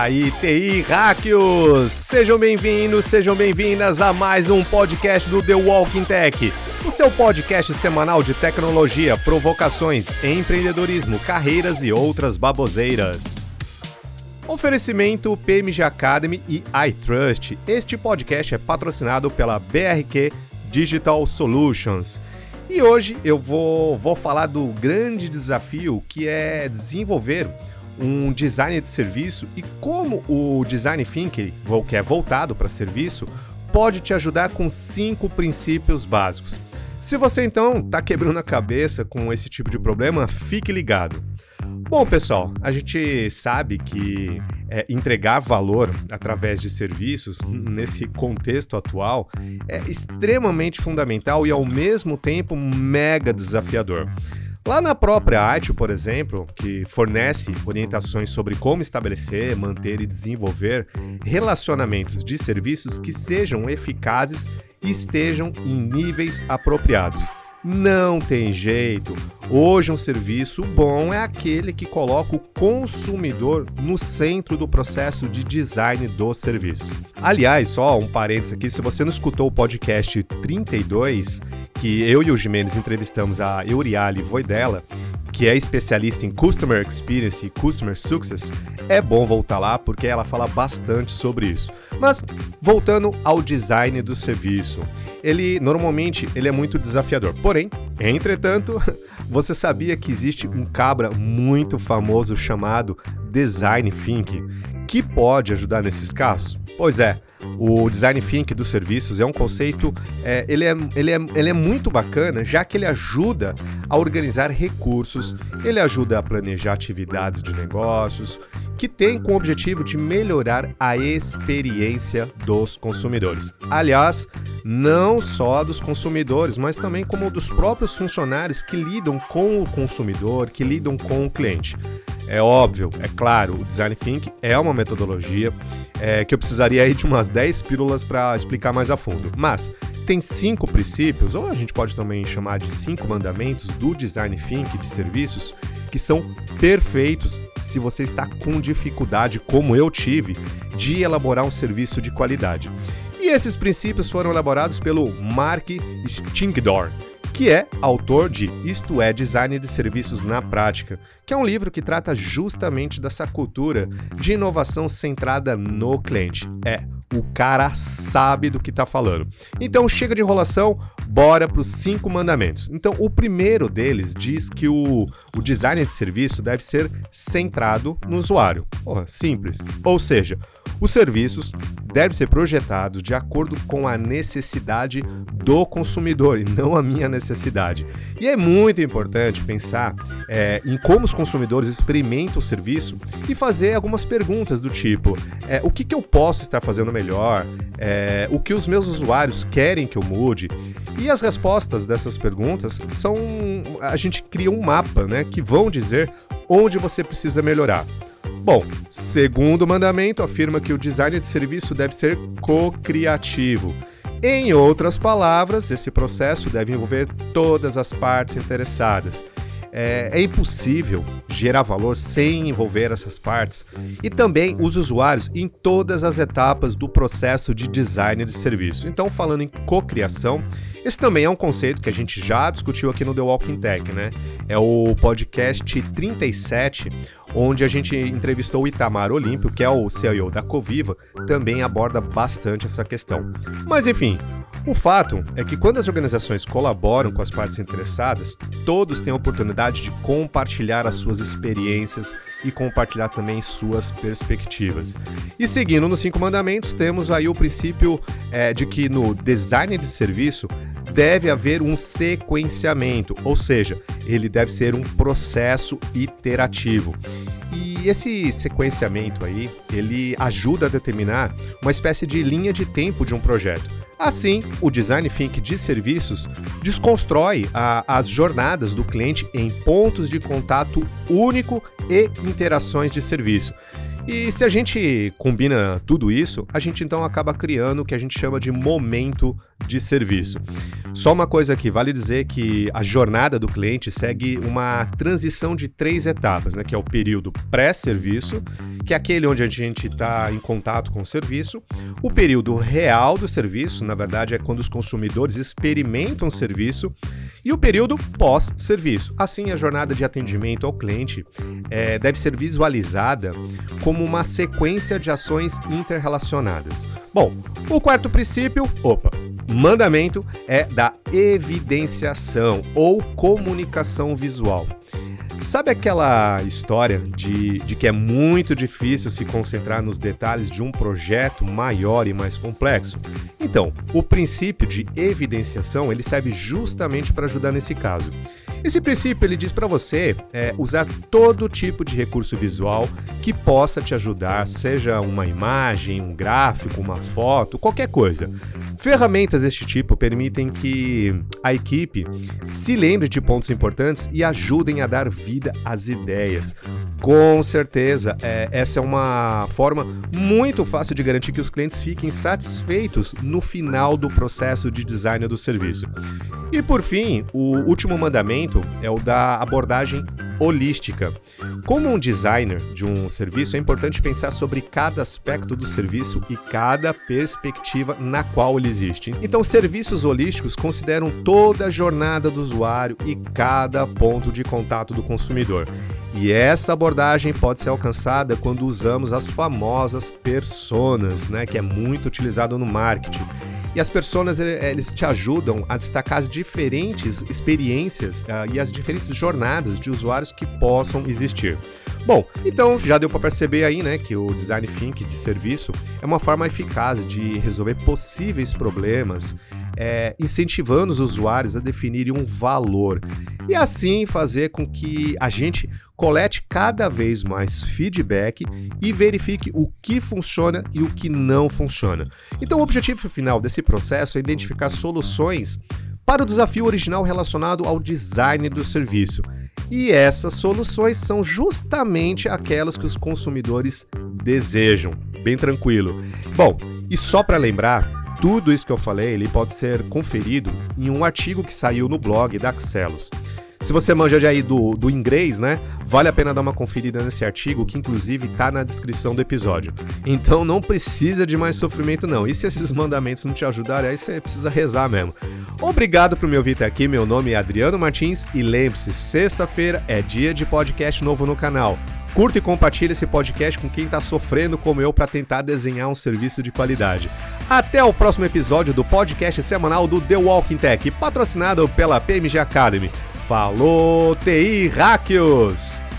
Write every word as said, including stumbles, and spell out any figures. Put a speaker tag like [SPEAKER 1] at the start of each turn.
[SPEAKER 1] aí, T I Hackios! Sejam bem-vindos, sejam bem-vindas a mais um podcast do The Walking Tech, o seu podcast semanal de tecnologia, provocações, empreendedorismo, carreiras e outras baboseiras. Oferecimento P M G Academy e iTrust. Este podcast é patrocinado pela B R Q Digital Solutions. E hoje eu vou, vou falar do grande desafio que é desenvolver um design de serviço e como o Design Thinking, que é voltado para serviço, pode te ajudar com cinco princípios básicos. Se você então está quebrando a cabeça com esse tipo de problema, fique ligado. Bom, pessoal, a gente sabe que é, entregar valor através de serviços nesse contexto atual é extremamente fundamental e ao mesmo tempo mega desafiador. Lá na própria A I T, por exemplo, que fornece orientações sobre como estabelecer, manter e desenvolver relacionamentos de serviços que sejam eficazes e estejam em níveis apropriados. Não tem jeito. Hoje um serviço bom é aquele que coloca o consumidor no centro do processo de design dos serviços. Aliás, só um parênteses aqui, se você não escutou o podcast trinta e dois, que eu e o Jimenez entrevistamos a Euriale Voidella, que é especialista em Customer Experience e Customer Success, é bom voltar lá porque ela fala bastante sobre isso. Mas, voltando ao design do serviço, ele normalmente ele é muito desafiador. Porém, entretanto, você sabia que existe um cabra muito famoso chamado Design Thinking, que pode ajudar nesses casos? Pois é, o Design Thinking dos serviços é um conceito, é, ele, é, ele, é, ele é muito bacana, já que ele ajuda a organizar recursos, ele ajuda a planejar atividades de negócios, que tem com o objetivo de melhorar a experiência dos consumidores. Aliás, não só dos consumidores, mas também como dos próprios funcionários que lidam com o consumidor, que lidam com o cliente. É óbvio, é claro, o Design Thinking é uma metodologia é, que eu precisaria aí de umas dez pílulas para explicar mais a fundo. Mas tem cinco princípios, ou a gente pode também chamar de cinco mandamentos do Design Thinking de serviços, que são perfeitos se você está com dificuldade, como eu tive, de elaborar um serviço de qualidade. E esses princípios foram elaborados pelo Mark Stinkdorf, que é autor de Isto é Design de Serviços na Prática, que é um livro que trata justamente dessa cultura de inovação centrada no cliente. É, o cara sabe do que está falando. Então chega de enrolação, bora para os cinco mandamentos. Então o primeiro deles diz que o, o design de serviço deve ser centrado no usuário. Porra, simples. Ou seja, os serviços devem ser projetados de acordo com a necessidade do consumidor e não a minha necessidade. E é muito importante pensar é, em como os consumidores experimentam o serviço e fazer algumas perguntas do tipo é, o que, que eu posso estar fazendo melhor, é, o que os meus usuários querem que eu mude. E as respostas dessas perguntas são, a gente cria um mapa, né, que vão dizer onde você precisa melhorar. Bom, segundo mandamento afirma que o design de serviço deve ser co-criativo. Em outras palavras, esse processo deve envolver todas as partes interessadas. É, é impossível gerar valor sem envolver essas partes e também os usuários em todas as etapas do processo de design de serviço. Então, falando em cocriação, esse também é um conceito que a gente já discutiu aqui no The Walking Tech, né? É o podcast trinta e sete, onde a gente entrevistou o Itamar Olímpio, que é o C E O da Coviva, também aborda bastante essa questão. Mas enfim, o fato é que quando as organizações colaboram com as partes interessadas, todos têm a oportunidade de compartilhar as suas experiências e compartilhar também suas perspectivas. E seguindo nos cinco mandamentos, temos aí o princípio é, de que no design de serviço deve haver um sequenciamento, ou seja, ele deve ser um processo iterativo. E esse sequenciamento aí, ele ajuda a determinar uma espécie de linha de tempo de um projeto. Assim, o Design Thinking de serviços desconstrói a, as jornadas do cliente em pontos de contato único e interações de serviço. E se a gente combina tudo isso, a gente então acaba criando o que a gente chama de momento de serviço. Só uma coisa aqui, vale dizer que a jornada do cliente segue uma transição de três etapas, né? Que é o período pré-serviço, que é aquele onde a gente está em contato com o serviço, o período real do serviço, na verdade é quando os consumidores experimentam o serviço, e o período pós-serviço. Assim, a jornada de atendimento ao cliente é, deve ser visualizada como uma sequência de ações interrelacionadas. Bom, o quarto princípio, opa, mandamento é da evidenciação ou comunicação visual. Sabe aquela história de, de que é muito difícil se concentrar nos detalhes de um projeto maior e mais complexo? Então, o princípio de evidenciação ele serve justamente para ajudar nesse caso. Esse princípio ele diz para você é, usar todo tipo de recurso visual que possa te ajudar, seja uma imagem, um gráfico, uma foto, qualquer coisa. Ferramentas deste tipo permitem que a equipe se lembre de pontos importantes e ajudem a dar vida às ideias. Com certeza, é, essa é uma forma muito fácil de garantir que os clientes fiquem satisfeitos no final do processo de design do serviço. E por fim, o último mandamento é o da abordagem holística. Como um designer de um serviço, é importante pensar sobre cada aspecto do serviço e cada perspectiva na qual ele existe. Então, serviços holísticos consideram toda a jornada do usuário e cada ponto de contato do consumidor. E essa abordagem pode ser alcançada quando usamos as famosas personas, né, que é muito utilizado no marketing. E as personas, eles te ajudam a destacar as diferentes experiências uh, e as diferentes jornadas de usuários que possam existir. Bom, então já deu para perceber aí, né, que o Design Thinking de serviço é uma forma eficaz de resolver possíveis problemas, é, incentivando os usuários a definirem um valor e assim fazer com que a gente colete cada vez mais feedback e verifique o que funciona e o que não funciona. Então o objetivo final desse processo é identificar soluções para o desafio original relacionado ao design do serviço. E essas soluções são justamente aquelas que os consumidores desejam. Bem tranquilo. Bom, e só para lembrar, tudo isso que eu falei ele pode ser conferido em um artigo que saiu no blog da Axelos. Se você manja de aí do, do inglês, né, vale a pena dar uma conferida nesse artigo, que inclusive está na descrição do episódio. Então não precisa de mais sofrimento não, e se esses mandamentos não te ajudarem, aí você precisa rezar mesmo. Obrigado por me ouvir até aqui, meu nome é Adriano Martins, e lembre-se, sexta-feira é dia de podcast novo no canal. Curta e compartilhe esse podcast com quem está sofrendo como eu para tentar desenhar um serviço de qualidade. Até o próximo episódio do podcast semanal do The Walking Tech, patrocinado pela P M G Academy. Falou, T I Hackers!